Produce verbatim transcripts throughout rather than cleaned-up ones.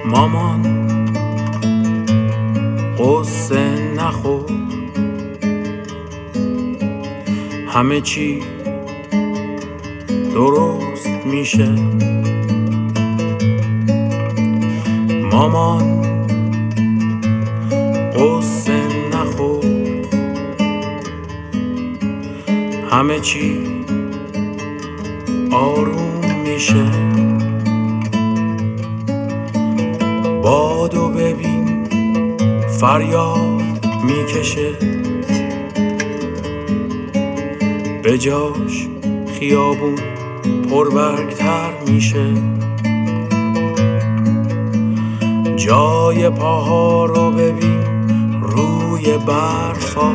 مامان قصه نخور، همه چی درست میشه. مامان قصه نخور، همه چی آروم میشه. بادو ببین فریاد میکشه، به جاش خیابون پربرگتر میشه. جای پاها رو ببین روی برفا،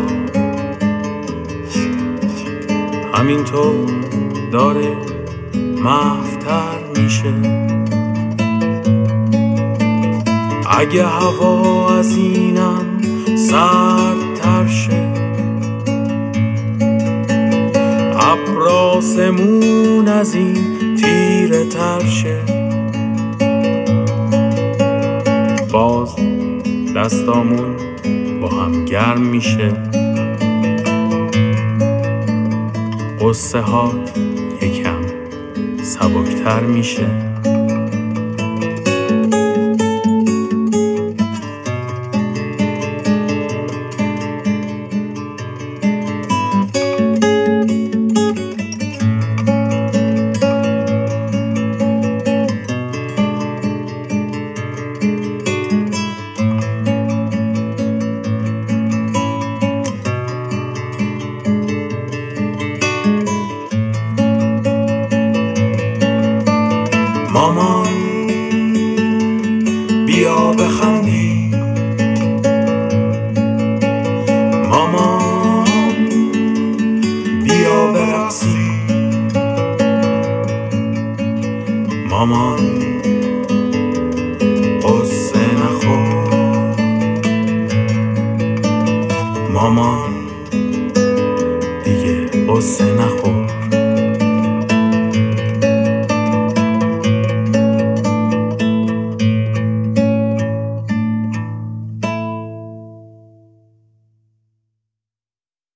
همینطور داره محوتر میشه. اگه هوا از اینم سردتر شه، ابر آسمون از این تیره تر شه، باز دستامون با هم گرم میشه. قصه هات یکم سبکتر میشه. مامان بیا بخندی، مامان بیا برقصی، مامان قصه نخور، مامان دیگه قصه نخور.